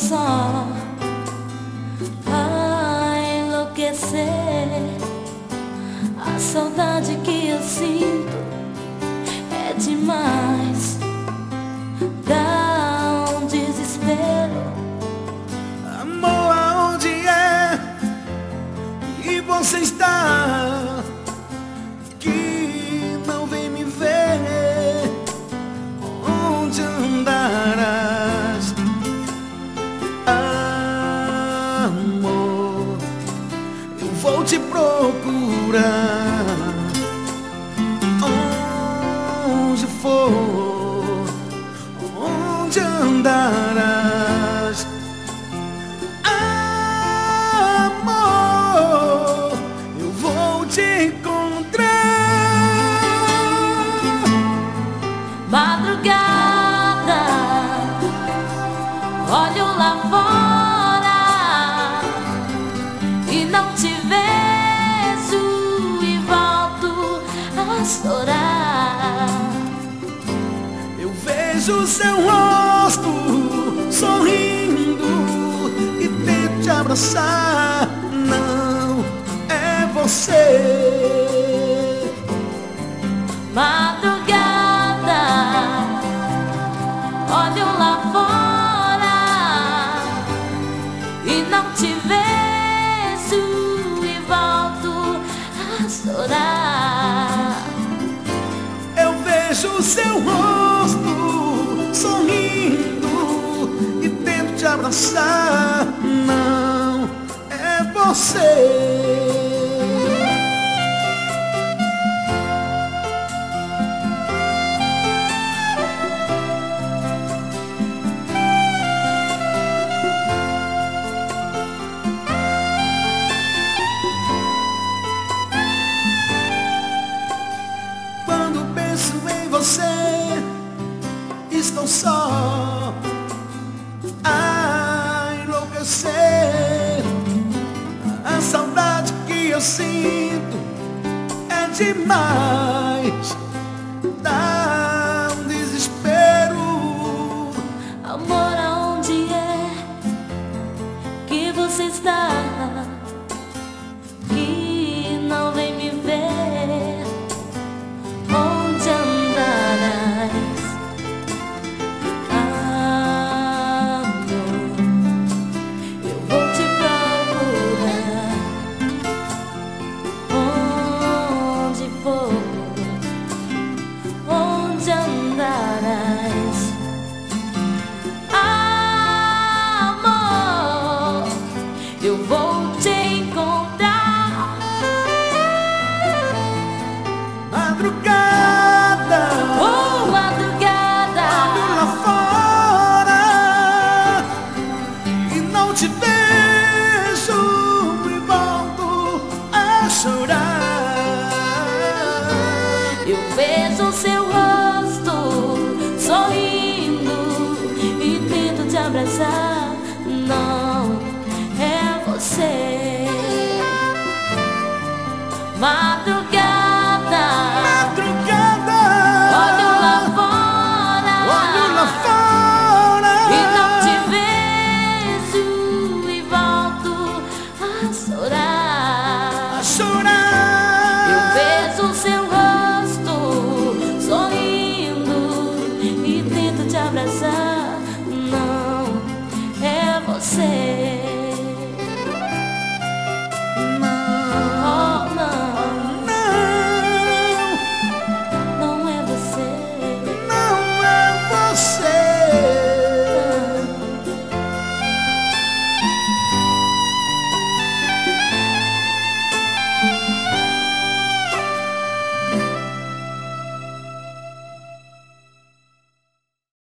só a enlouquecer. A saudade que eu sinto é demais, dá um desespero. Amor, aonde é que você está? Que não vem me ver. Onde andarás? Amor, eu vou te procurar. Onde for, onde andarás? Amor, eu vou te encontrar. Madrugada, olho lá fora e não te vejo e volto a chorar. Eu vejo seu rosto sorrindo e tento te abraçar. Não é você. Madrugada, olho lá fora e não te vejo e volto a chorar. Eu vejo seu rosto sorrindo e tento te abraçar. Não é você. Quando penso em você, estou só a enlouquecer. A saudade que eu sinto é demais, dá um desespero. Amor, aonde é que você está? Que não vem me ver. Onde andarás? Amor, eu vou te procurar. Onde for, onde andarás? Amor, eu vou te encontrar. Madrugada, Oh, madrugada, olho lá fora e não te vejo e volto a chorar. eu vejo o seu rosto sorrindo e tento te abraçar. Não é você. Madrugada,